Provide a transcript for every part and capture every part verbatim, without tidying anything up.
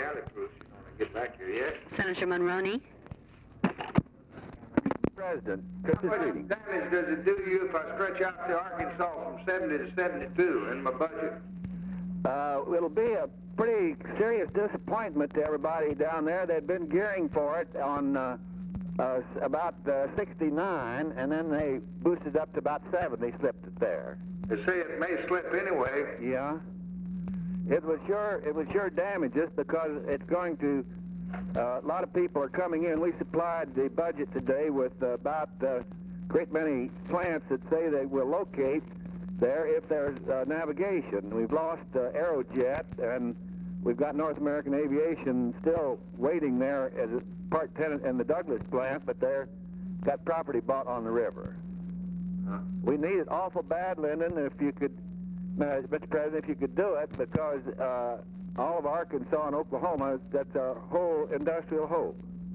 Cali Bruce, you know, when I get back here, yes? Senator Monroney? President, How much damage does it do you if I stretch out to Arkansas from seventy to seventy-two in my budget? Uh, it'll be a pretty serious disappointment to everybody down there. They'd been gearing for it on uh, uh, about uh, sixty-nine, and then they boosted up to about seventy, slipped it there. They say it may slip anyway. Yeah. It was sure, it was sure damages because it's going to, uh, a lot of people are coming in. We supplied the budget today with uh, about a uh, great many plants that say they will locate there if there's uh, navigation. We've lost uh, Aerojet, and we've got North American Aviation still waiting there as a part tenant in the Douglas plant, but they're got property bought on the river. Huh? We need it awful bad, Lyndon, if you could, uh, Mister President, if you could do it, because uh, all of Arkansas and Oklahoma, that's our whole industrial hope.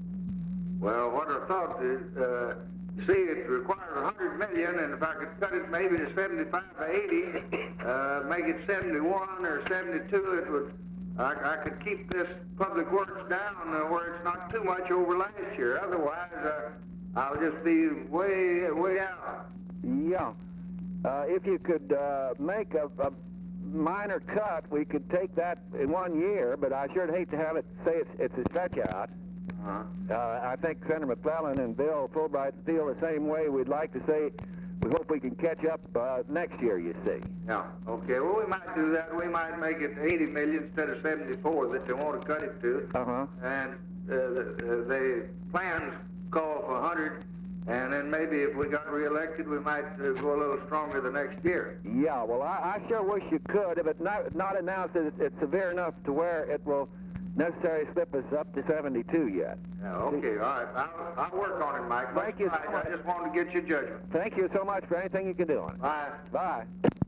Well, what I thought is, uh, see, it requires one hundred million dollars, and if I could cut it maybe to seventy-five or eighty, uh, make it seventy-one or seventy-two, it would, I, I could keep this public works down uh, where it's not too much over last year. Otherwise, uh, I'll just be way, way out. Yeah. Uh, if you could uh, make a, a minor cut, we could take that in one year, but I sure hate to have it say it's, it's a stretch out. Uh-huh. Uh, I think Senator McClellan and Bill Fulbright feel the same way. We'd like to say we hope we can catch up uh, next year, you see. Yeah. Okay, well, we might do that. We might make it eighty million instead of seventy-four that they want to cut it to. Uh-huh. And uh, the, the plans call for one hundred, and then maybe if we got reelected, we might uh, go a little stronger the next year. Yeah, well, I, I sure wish you could. If it's not, not announced that it's, it's severe enough to where it will necessarily slip us up to seventy-two yet. Yeah, okay, all right. I'll, I'll work on it, Mike. Thank you so I, much. I just wanted to get your judgment. Thank you so much for anything you can do on it. Bye. Bye.